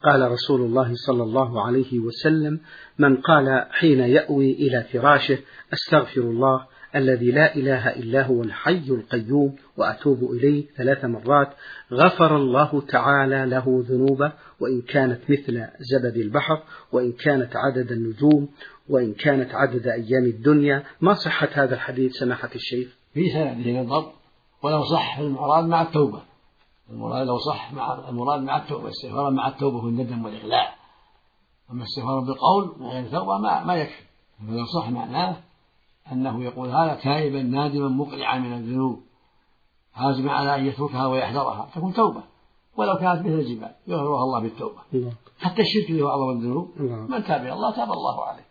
قال رسول الله صلى الله عليه وسلم: من قال حين يأوي إلى فراشه: أستغفر الله الذي لا إله إلا هو الحي القيوم وأتوب إليه 3 مرات، غفر الله تعالى له ذنوبه، وإن كانت مثل زبد البحر، وإن كانت عدد النجوم، وإن كانت عدد أيام الدنيا. ما صحة هذا الحديث سماحة الشيخ؟ في سنده نظر، ولو صح المراد مع التوبة، المراد لو صح المراد مع التوبة، استغفارا مع التوبة والندم والإقلاع. أما استغفارا بالقول من غير توبة ما يكفي. فلو صح معناه أنه يقول هذا تائبا نادما مقلعا من الذنوب عازما على أن يتركها ويحذرها، تكون توبة. ولو كانت مثل الجبال يغفرها الله بالتوبة. حتى الشرك له أعظم الذنوب، من تاب إلى الله تاب الله عليه.